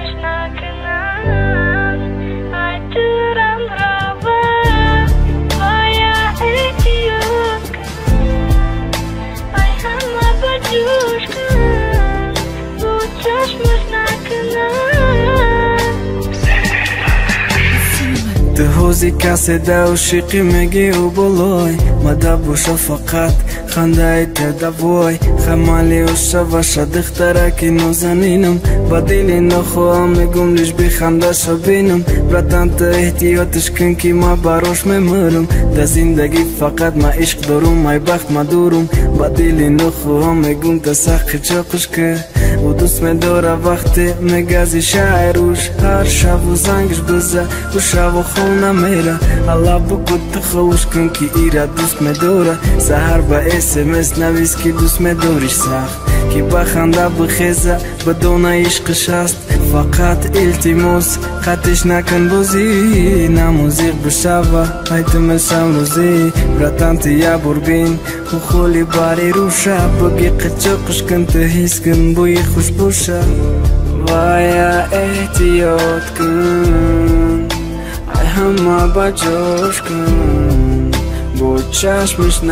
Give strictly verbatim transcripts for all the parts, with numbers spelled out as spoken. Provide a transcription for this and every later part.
چشمش نکنن ای دورم روا وای ایدیوت کن ای همه با جوش کن با چشمش نکنن تو حوزی کسی دوشیقی میگی و بلای مدب و شفقت خنده ایت دوای خمالی و شوش دخترکی نازنینم با دیلی نخواهم میگم لیش بی خنده شو بینم براتن تا احتیاطش کن که ما باروش میمرم در زندگی فقط ما عشق دارم مای بخت ما دورم با دیلی نخواهم میگم تا سخی چاقش که و دوست میداره وقتی میگزی شعروش هر شب و زنگش بزه و شب و خونه میره الله بگو تخوش کن که ایره دوست میداره سهر با اسمس نویس که دوست میداریش سخت که بخنده بخیزه بدون عشقش هست فقط التماس خطش نکن بازی نه موزیق بشوه ایتمشم روزی براتن تیه بربین و خولی باری روشه بگی قچقش کن تا حس کن بوی خوش بوشه وای احتیاط کن ای همه با جوش کن با چشمش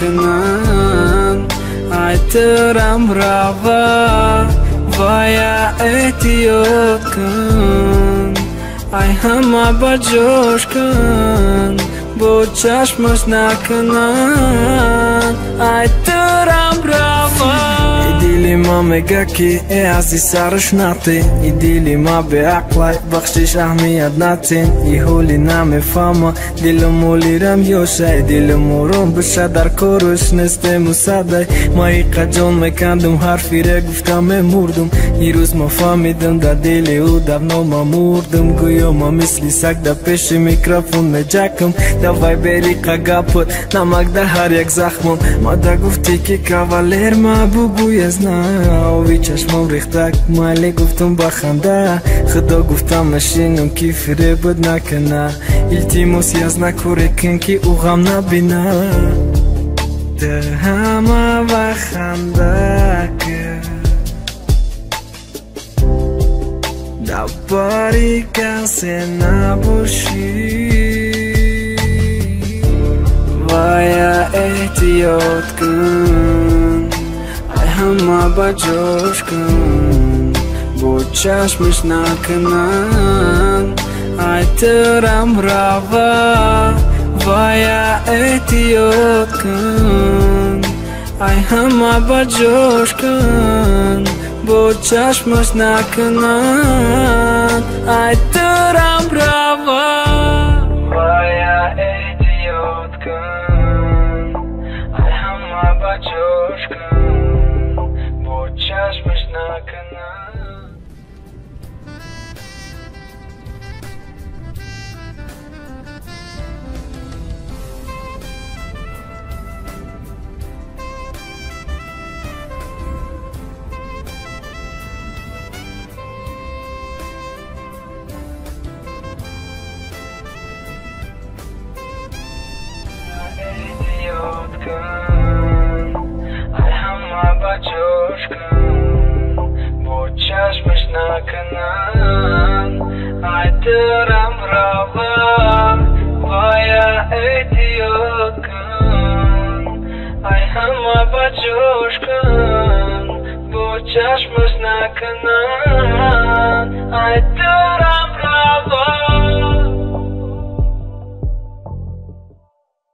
نکنن ای ترم روا وای احتیاط کن ای همه با جوش کن با چشمش نکنن ای ترم روا دیلی ما میگه که ای عزیز سرش نتی ای دیلی ما به عقلای بخشش اهمیت نتین ای هولی نمیفهمه دیل مولی رم یوشه دیل مورم بشه در کارش نسته مصده ما ای قجان میکندم حرفی را گفتم میموردم ای روز ما فهمیدم در دیلی او دبنا ما موردم گویا ما مثلی سگ در پیش میکروفون میجکم دوای بری قگپت نمک در هر یک زخمم ما در گفتی که کاولر ما بگوی از نه وی چشمم ریختک مالی گفتم بخنده خدا گفتم نشینم که فره بد نکنه التماسی از نکوره کن که او غم نبینه ده همه بخنده که دباری کسی نباشی وای احتیاط کن ای همه با جوش کن با چشمش نکنن ای ترم روا وای احتیاط کن ای همه با جوش کن با چشمش نکنن ای ترم روا وای احتیاط کن ای همه با جوش کن با چشمش نکنن ای همه با جوش کن با چشمش نکنن ای ترم روا وای احتیاط کن ای همه با جوش کن با چشمش نکنن